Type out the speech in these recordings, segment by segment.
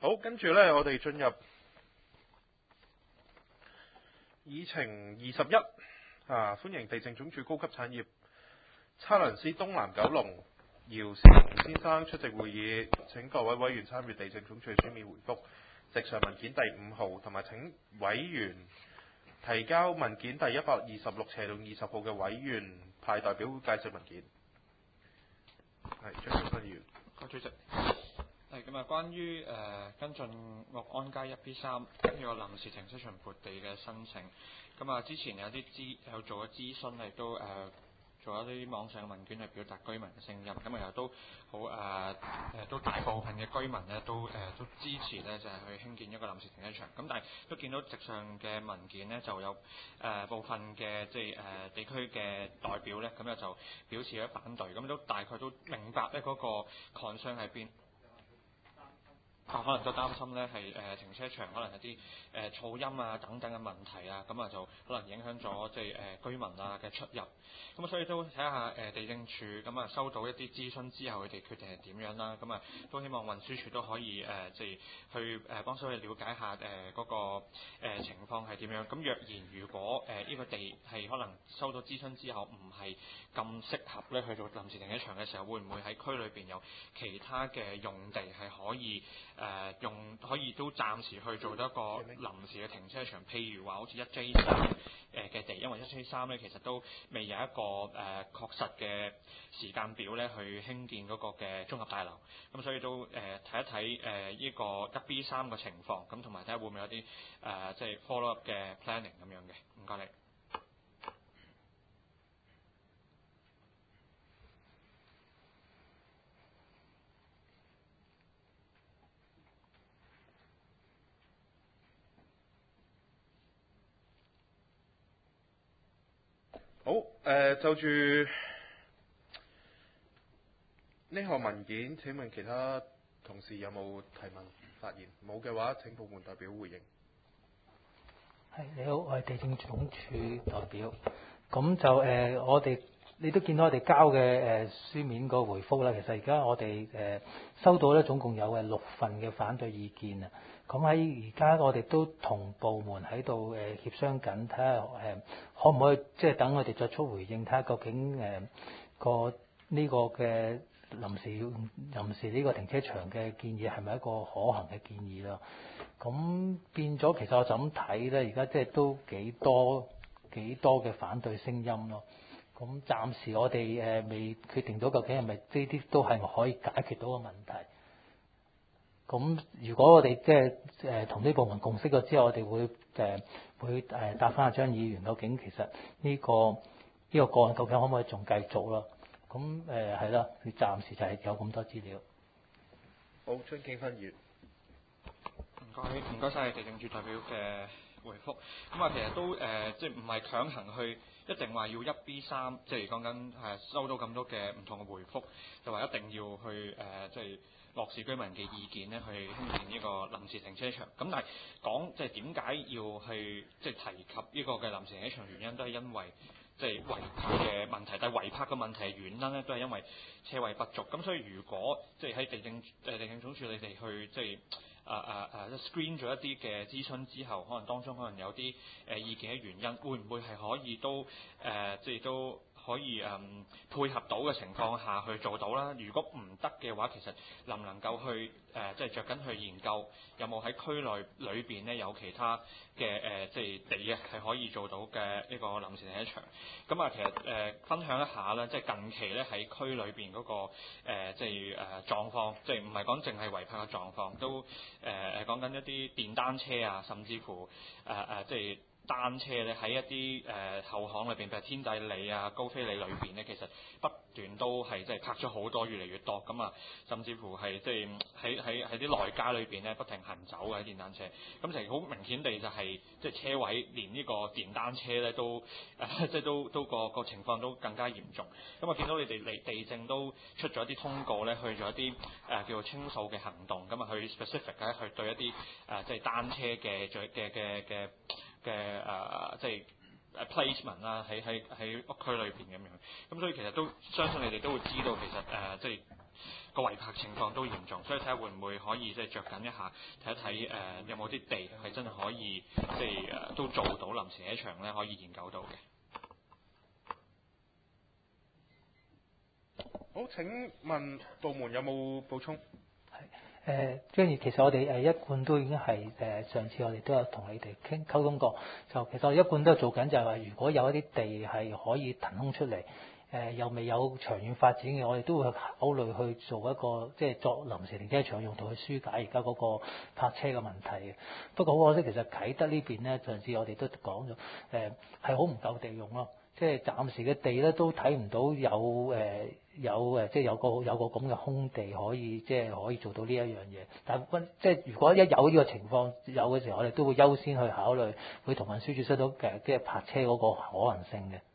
好，跟住呢，我哋進入議程21歡迎地政總署高級產業測量師東南九龍姚兆鴻先生出席會議，請各位委員參閱地政總署書面回覆直上文件第5號，同埋請委員提交文件第126/20號嘅委員派代表介紹文件。係張景輝議員。 主席。咁啊，關於跟進樂安街 1B3 呢個臨時停車場撥地嘅申請，咁啊之前有做咗諮詢，亦都做一啲網上嘅問卷嚟表達居民嘅聲音，咁啊都好都大部分嘅居民呢都支持呢，就係去興建一個臨時停車場，咁但係都見到直上嘅文件呢，就有部分嘅地區嘅代表呢，咁就表示咗反對，咁都大概都明白呢嗰個 concern 喺邊。可能都擔心呢係停車場可能有啲噪音啊等等嘅問題啊，咁啊就可能影響咗居民啊嘅出入，咁所以都睇下地政署咁啊收到一啲諮詢之後，佢哋決定係點樣啦，咁啊都希望運輸署都可以去幫手去了解下嗰個情況係點樣。咁若然如果呢個地係可能收到諮詢之後唔係咁適合咧去做臨時停車場嘅時候，會唔會喺區裏邊有其他嘅用地係可以可以都暫時去做到一個臨時嘅停車場，譬如話好似 1J3 嘅地，因為 1J3 咧其實都未有一個確實嘅時間表咧去興建嗰個嘅綜合大樓，咁所以都睇一睇呢個 1B3 嘅情況，咁同埋睇下會唔會有啲follow up 嘅 planning 咁樣嘅。唔該你。 好，就住呢項文件，請問其他同事有冇提問發言？冇嘅話，請部門代表回應。 你好，我係地政總署代表。咁就你都見到我哋交嘅書面個回覆啦。其實而家我哋收到咧總共有6份嘅反對意見啊。咁喺而家我哋都同部門喺度協商緊，睇下可唔可以等我哋作出回應，睇下究竟呢個嘅臨時呢個停車場嘅建議係咪一個可行嘅建議啦？咁變咗其實我就咁睇咧，而家都幾多嘅反對聲音咯。咁暫時我哋未決定到究竟係咪呢啲都係可以解決到個問題。咁如果我哋同啲部門共識咗之後，我哋會答翻阿張議員，究竟其實呢個個案究竟可唔可以仲繼續咯？咁係啦，佢暫時就係有咁多資料。 好，張景輝議員。 唔該晒地政署代表嘅回覆。咁啊，其實都唔係強行去一定話要 1B3，講緊收到咁多嘅唔同嘅回覆，就話一定要去落市居民嘅意見咧，去興建呢個臨時停車場。咁但係講點解要去提及呢個嘅臨時停車場，原因都係因為違泊嘅問題。但係違泊嘅問題嘅原因咧，都係因為車位不足。咁所以如果喺地政總署你哋去screen 咗一啲嘅諮詢之後，可能當中可能有啲意見嘅原因，會唔會係可以都都可以配合到嘅情況下去做到啦？如果唔得嘅話，其實能唔能夠去着緊去研究有冇喺區內裏邊呢有其他嘅地係可以做到嘅呢個臨時停車場？咁啊，其實分享一下啦，近期咧喺區裏邊嗰個狀況，唔係講淨係違泊嘅狀況，都講緊一啲電單車啊，甚至乎單車咧喺一啲後巷裏邊，譬如天帝里啊、高飛里裏邊咧，其實不斷都係泊咗好多，越嚟越多咁啊，甚至乎係喺啲內街裏邊咧不停行走嘅電單車。咁其實好明顯地就係車位連呢個電單車咧都都個情況都更加嚴重。咁啊，見到你哋地政都出咗一啲通告咧，去咗一啲叫做清掃嘅行動，咁啊去 specific 咧去對一啲單車嘅placement 啦，喺屋區裏邊咁樣。咁所以其實都相信你哋都會知道，其實個違泊情況都嚴重，所以睇下會唔會可以即係着緊一下，睇一睇有冇啲地係真係可以即係都做到臨時停車場咧，可以研究到嘅。 好，請問部門有冇補充？ 跟住其實我哋一貫都已經係上次我哋都有同你哋溝通過，就其實我哋一貫都係做緊就係話，如果有一啲地係可以騰空出嚟，又未有長遠發展嘅，我哋都會考慮去做一個即係作臨時停車場用途去疏解而家嗰個泊車嘅問題嘅。不過好可惜，其實啟德呢邊咧上次我哋都講咗，係好唔夠地用咯。即係暫時嘅地咧都睇唔到即係有個咁嘅空地可以即係可以做到呢一樣嘢。但係即係如果一有呢個情況有嘅時候，我哋都會優先去考慮，會同運輸署收到即係泊車嗰個可能性嘅。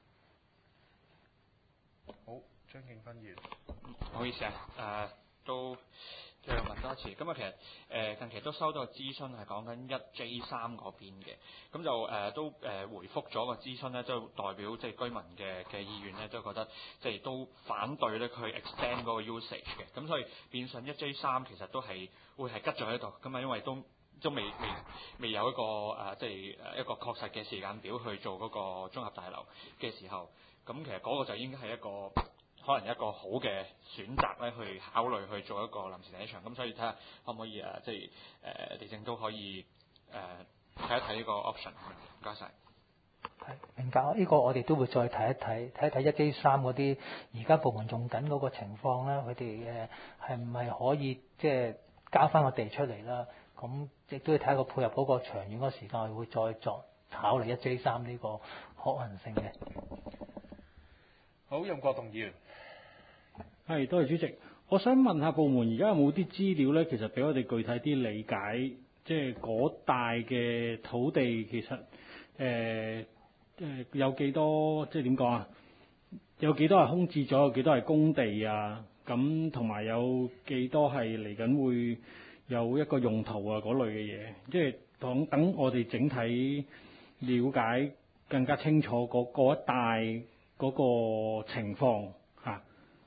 好，張敬芬議員。 唔好意思啊，都再問多一次。咁啊，其實近期都收到個諮詢係講緊 1J3 嗰邊嘅，咁就都回覆咗個諮詢咧，都代表即係居民嘅意願咧，都覺得即係都反對咧佢 extend 嗰個 usage 嘅，咁所以變相 1J3 其實都係會係吉咗喺度，咁啊因為都未有一個即係一個確實嘅時間表去做嗰個綜合大樓嘅時候，咁其實嗰個就應該係一個可能一個好嘅選擇咧，去考慮去做一個臨時停車場。咁所以睇下可唔可以即係地政都可以睇一睇呢個 option。唔該晒。 係明白，呢個我哋都會再睇一睇1J3嗰啲而家部門用緊嗰個情況啦，佢哋係唔係可以即係交翻個地出嚟啦？咁亦都要睇下個配合嗰個長遠嗰個時間，會再作考慮1J3呢個可能性嘅。 好，任國棟議員。 係，多謝主席。我想問下部門而家有冇啲資料咧？其實俾我哋具體啲理解，即係嗰帶嘅土地其實有幾多？即係點講啊？有幾多係空置咗？有幾多係工地啊？咁同埋有幾多係嚟緊會有一個用途啊？嗰類嘅嘢，即係等我哋整體了解更加清楚嗰一帶嗰個情況嚇。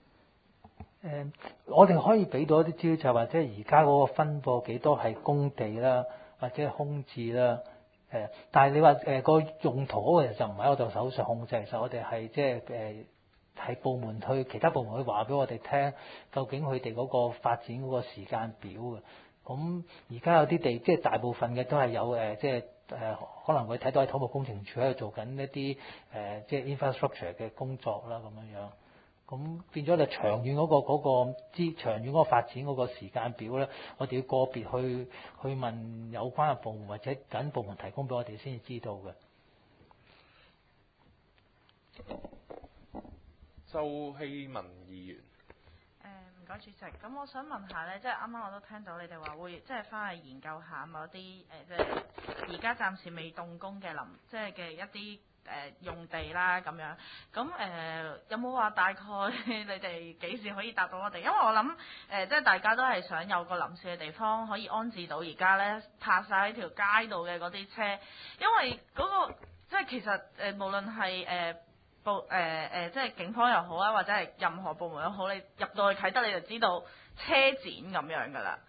我哋可以俾到一啲資料，就係話即係而家嗰個分佈幾多係工地啦，或者係空置啦。但係你話個用途嗰個就唔喺我哋手上控制，其實我哋係即係係部門其他部門去話俾我哋聽，究竟佢哋嗰個發展嗰個時間表嘅。咁而家有啲地，即係大部分嘅都係有即係可能會睇到喺土木工程處喺度做緊一啲即係 infrastructure 嘅工作啦，咁樣樣。咁變咗就長遠長遠嗰個發展嗰個時間表咧，我哋要個別去問有關嘅部門或者緊部門提供俾我哋先至知道嘅。 周希文議員。 唔該主席，咁我想問下咧，即係啱啱我都聽到你哋話會即係翻去研究下某啲即係而家暫時未動工嘅即係嘅一啲用地啦咁樣，咁有冇話大概你哋幾時可以答到我哋？因為我諗即係大家都係想有個臨時嘅地方可以安置到而家咧泊晒喺條街度嘅嗰啲車，因為嗰個即係其實無論係即係警方又好啊，或者係任何部門都好，你入到去啟德你就知道車展咁樣㗎啦，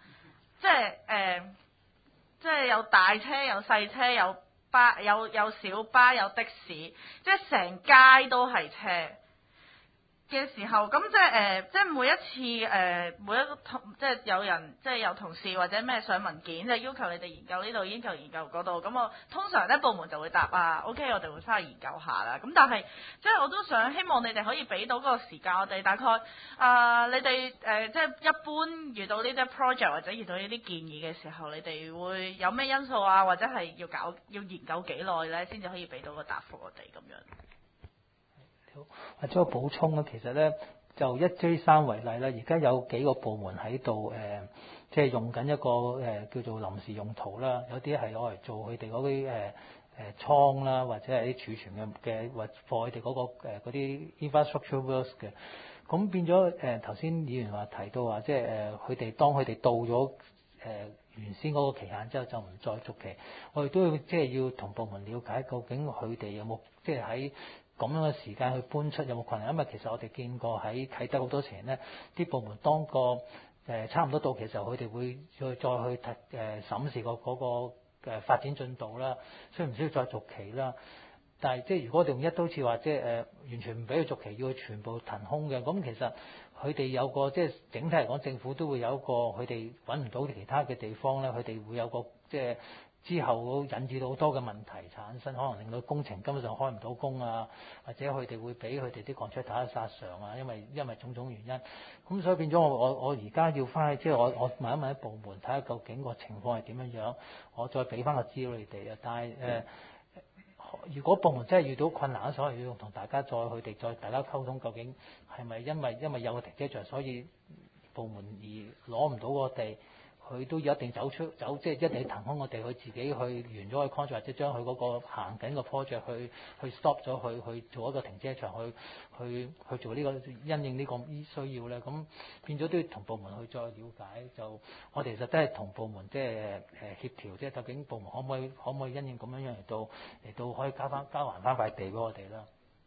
即係有大車有細車有巴有小巴有的士，即係成街都係車嘅時候，咁即係每一次每一個即係有人即係有同事或者咩上文件，即係要求你哋研究呢度，研究嗰度，咁我通常咧部門就會答OK，我哋會翻去研究下啦。咁但係即係我都想希望你哋可以俾到嗰個時間我哋，大概你哋即係一般遇到呢啲 project 或者遇到呢啲建議嘅時候，你哋會有咩因素啊，或者係要研究幾耐咧，先至可以俾到個答覆我哋咁樣。 或者我補充咧，其實咧就1J3為例啦，而家有幾個部門喺度即係用緊一個叫做臨時用途啦，有啲係攞嚟做佢哋嗰啲倉啦，或者係啲儲存嘅或貨佢哋嗰啲 infrastructure works 嘅。咁變咗頭先議員話提到話，即係當佢哋到咗原先嗰個期限之後就唔再續期，我哋都要即係要同部門了解究竟佢哋有冇即係喺咁樣嘅時間去搬出有冇困難？因為其實我哋見過喺啟德好多時咧，啲部門當個差唔多到期嘅時候，佢哋會再去審視嗰個發展進度啦，需唔需要再續期啦？但係即係如果我哋用一刀切話，即係完全唔俾佢續期，要佢全部騰空嘅，咁其實佢哋有個即係整體嚟講，政府都會有一個佢哋揾唔到其他嘅地方咧，佢哋會有個即係之後引致到好多嘅問題產生，可能令到工程根本上開唔到工啊，或者佢哋會俾佢哋啲 contractor 殺償啊，因為種種原因。咁所以變咗我而家要翻去，即係我問一問啲部門睇下究竟個情況係點樣樣，我再俾翻個資料你哋啊。但係如果部門真係遇到困難嘅時候，要同大家再大家溝通，究竟係咪因為有個停車場，所以部門而攞唔到個地，佢都要一定走，即係一定要騰空個地，佢自己去完咗個 contract，或者將佢嗰個行緊個 project 去 stop 咗佢，去做一個停車場，去做呢個因應呢個需要咧。咁變咗都要同部門去再了解。就我哋其實都係同部門即係協調，即係究竟部門可唔可以因應咁樣嚟到可以交還翻塊地俾我哋啦。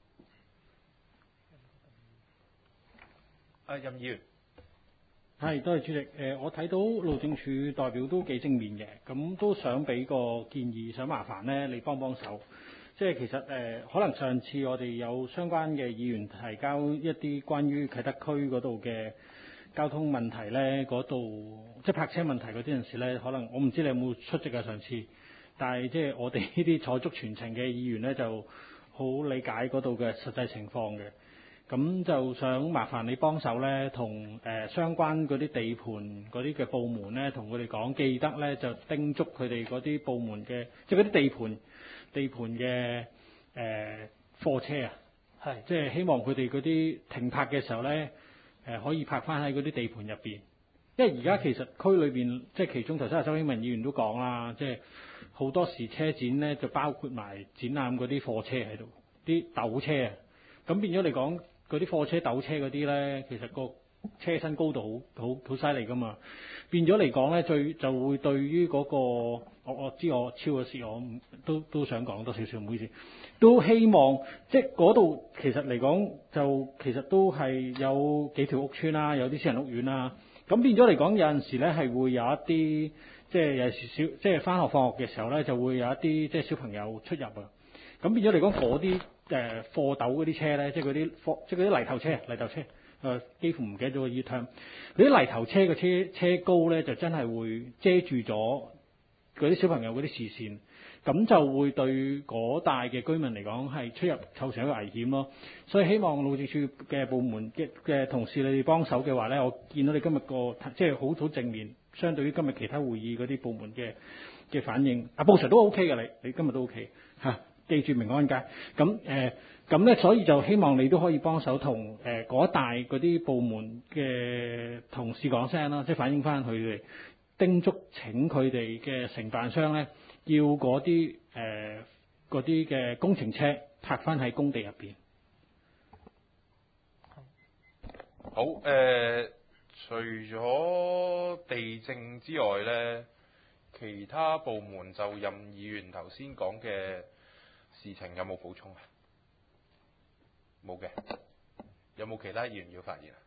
任議員。 係，多謝主席。我睇到路政署代表都幾正面嘅，咁都想俾個建議，想麻煩咧你幫手。即係其實可能上次我哋有相關嘅議員提交一啲關於啟德區嗰度嘅交通問題咧，嗰度即係泊車問題嗰啲陣時咧，可能我唔知你有冇出席啊上次，但係即係我哋呢啲坐足全程嘅議員咧，就好理解嗰度嘅實際情況嘅。咁就想麻煩你幫手咧，同相關嗰啲地盤嗰啲嘅部門咧，同佢哋講，記得咧就叮囑佢哋嗰啲部門嘅，即係嗰啲地盤嘅貨車啊，係即係希望佢哋嗰啲停泊嘅時候咧，可以泊翻喺嗰啲地盤入邊，因為而家其實區裏邊即係其中頭先阿周興文議員都講啦，即係好多時車展咧就包括埋展覽嗰啲貨車喺度，啲斗車啊，咁變咗嚟講。嗰啲貨車、斗車嗰啲咧，其實個車身高度好犀利噶嘛，變咗嚟講咧，就會對於嗰個我知我超咗時，我都想講多少少，唔好意思，都希望即係嗰度其實嚟講就其實都係有幾條屋邨啦，有啲私人屋苑啦，咁變咗嚟講有陣時咧係會有一啲即係有時即係翻學放學嘅時候咧，就會有一啲即係小朋友出入啊，咁變咗嚟講嗰啲。貨斗嗰啲車咧，即係嗰啲泥頭車，幾乎唔記得咗個 term。嗰啲泥頭車嘅車高咧，就真係會遮住咗嗰啲小朋友嗰啲視線，咁就會對嗰帶嘅居民嚟講係出入構成一個危險咯。所以希望路政署嘅部門嘅同事你哋幫手嘅話咧，我見到你今日個即係好正面，相對於今日其他會議嗰啲部門嘅反應，阿布 Sir 都 OK 嘅，你今日都 OK 嚇。記住明安街，咁咧，所以就希望你都可以幫手同嗰一帶嗰啲部門嘅同事講聲啦，即係反映翻佢哋，叮囑請佢哋嘅承辦商咧，要嗰啲嘅工程車泊翻喺工地入邊。 好除咗地政之外咧，其他部門就任議員頭先講嘅事情有冇補充啊？冇嘅。有冇其他議員要發言啊？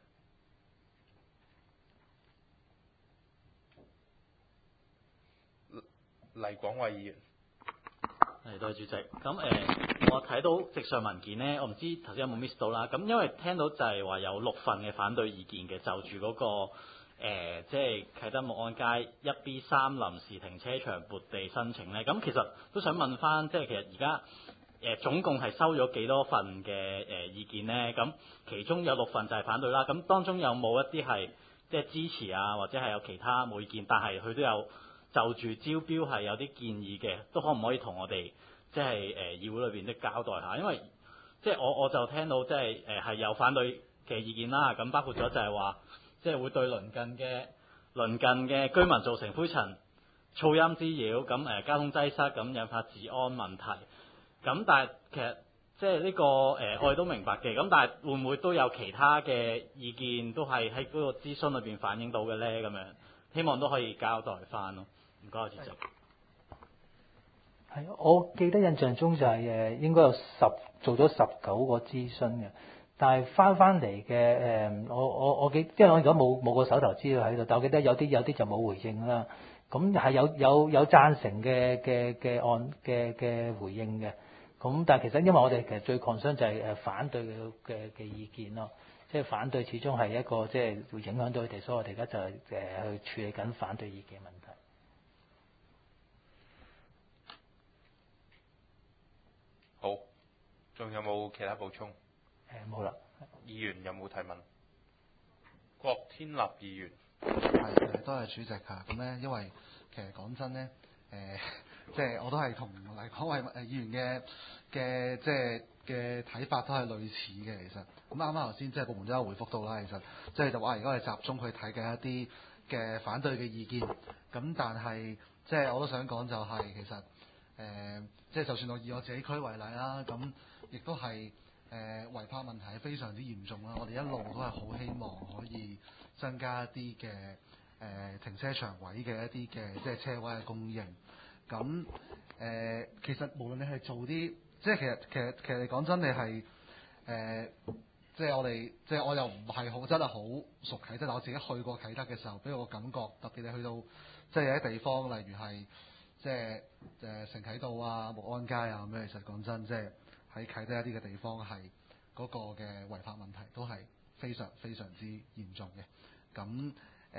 黎廣偉議員。 係，多謝主席。咁我睇到直上文件咧，我唔知頭先有冇 miss 到啦。咁因為聽到就係話有6份嘅反對意見嘅，就住嗰個即係啟德木安街 1B3 臨時停車場撥地申請咧。咁其實都想問翻，即係其實而家總共係收咗幾多份嘅意見咧？咁其中有6份就係反對啦。咁當中有冇一啲係即係支持啊，或者係有其他冇意見，但係佢都有就住招標係有啲建議嘅，都可唔可以同我哋即係議會裏邊都交代下？因為即係我就聽到即係係有反對嘅意見啦。咁包括咗就係話，即係會對鄰近嘅居民造成灰塵、噪音滋擾，咁交通擠塞，咁引發治安問題。咁但係其實即係呢個我哋都明白嘅。咁但係會唔會都有其他嘅意見都係喺嗰個諮詢裏邊反映到嘅咧？咁樣希望都可以交代翻咯。唔該，主席。 係，我記得印象中就係應該有做咗19個諮詢嘅，但係翻嚟嘅我記，因為我而家冇個手頭資料喺度，但我記得有啲就冇回應啦。咁係有贊成嘅回應嘅，咁但係其實因為我哋其實最 concern 就係反對嘅意見咯，即係反對始終係一個即係會影響到佢哋，所以我哋而家就係去處理緊反對意見問題。 好，仲有冇其他補充？ 冇啦。 議員有冇提問？郭天立議員。 係多謝主席嚇。咁咧，因為其實講真咧，即係我都係同嚟講位議員嘅即係嘅睇法都係類似嘅。其實咁啱啱頭先即係部門都有回覆到啦。其實即係就話而家我哋集中去睇嘅一啲嘅反對嘅意見。咁但係即係我都想講就係其實即係就算我以我自己區為例啦，咁亦都係違泊問題係非常之嚴重啦。我哋一路都係好希望可以增加一啲嘅停車場位嘅一啲嘅即係車位嘅供應。咁其實無論你係做啲即係其實你講真你係即係我哋即係我又唔係真係好熟啟德，但我自己去過啟德嘅時候，俾我個感覺特別你去到即係有啲地方，例如係即係承啟道啊、木安街啊咁樣，其實講真即係喺啟德一啲嘅地方係嗰個嘅違泊問題都係非常非常之嚴重嘅。咁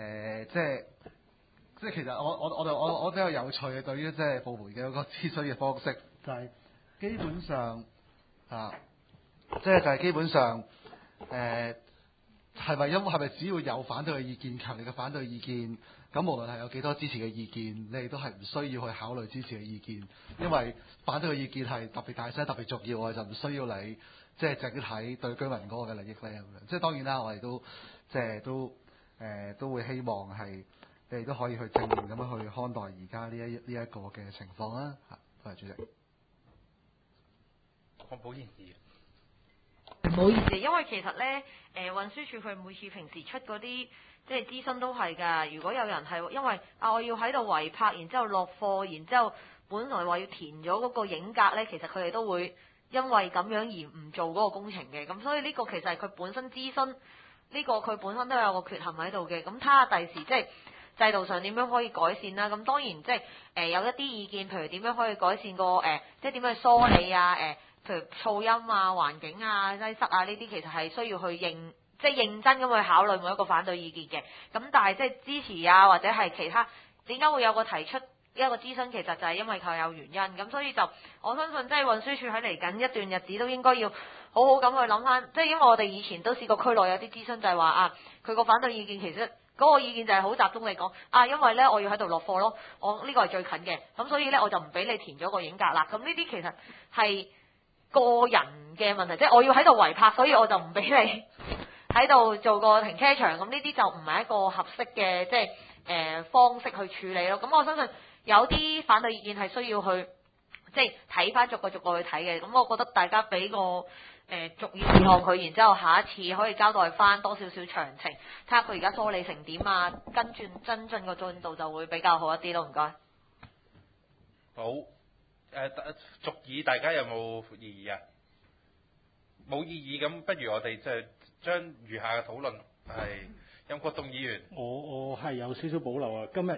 即係其實我比較有趣嘅對於即係部門嘅嗰個諮詢嘅方式，就係基本上即係基本上係咪只要有反對嘅意見，強烈嘅反對意見，咁無論係有幾多支持嘅意見，你哋都係唔需要去考慮支持嘅意見，因為反對嘅意見係特別大聲、特別重要，我哋就唔需要你即係整體對居民嗰個嘅利益咧咁樣。即係當然啦，我哋都即係都會希望係你哋都可以去正面咁樣去看待而家呢一個嘅情況啦。嚇，多謝主席。 鄺寶賢議員。 唔好意思，因為其實咧，運輸署佢每次平時出嗰啲即係諮詢都係㗎。如果有人係因為我要喺度違泊，然之後落貨，然之後本來話要填咗嗰個影格咧，其實佢哋都會因為咁樣而唔做嗰個工程嘅。咁所以呢個其實係佢本身諮詢呢個佢本身都有個缺陷喺度嘅。咁睇下第時即係制度上點樣可以改善啦。咁當然即係有一啲意見，譬如點樣可以改善個即係點樣去梳理啊譬如噪音啊、環境啊、擠塞啊呢啲，其實係需要去認真咁去考慮每一個反對意見嘅。咁但係即係支持啊，或者係其他點解會有個提出一個諮詢，其實就係因為佢有原因。咁所以就我相信即係運輸署喺嚟緊一段日子都應該要好好咁去諗翻。即係因為我哋以前都試過區內有啲諮詢，就係話佢個反對意見其實嗰個意見就係好集中嚟講因為咧我要喺度落貨咯，我呢個係最近嘅，咁所以咧我就唔俾你填咗個影格啦。咁呢啲其實係個人嘅問題，即係我要喺度違泊，所以我就唔俾你喺度做個停車場。咁呢啲就唔係一個合適嘅即係方式去處理咯。咁我相信有啲反對意見係需要去即係睇翻逐個去睇嘅。咁我覺得大家俾個逐頁事項佢，然之後下一次可以交代翻多少少詳情，睇下佢而家梳理成點啊，跟進個進度就會比較好一啲咯。唔該。 好。續議大家有冇異議啊？冇異議，咁不如我哋即係將餘下嘅討論係任國棟議員。 我係有少少保留啊！今日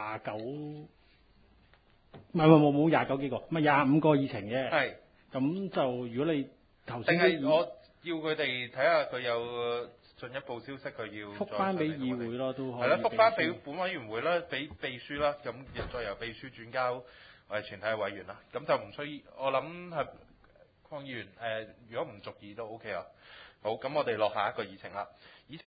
29，冇29幾個，唔係25個議程嘅。係。咁就如果你頭先，定係我要佢哋睇下佢有進一步消息，佢要覆翻俾議會咯，都可以。 係啦，覆翻俾本委員會啦，俾秘書啦，咁再由秘書轉交我哋全體委員啦，咁就唔需要。我諗係鄺議員如果唔續議都 OK 啦。好，咁我哋落下一個議程啦。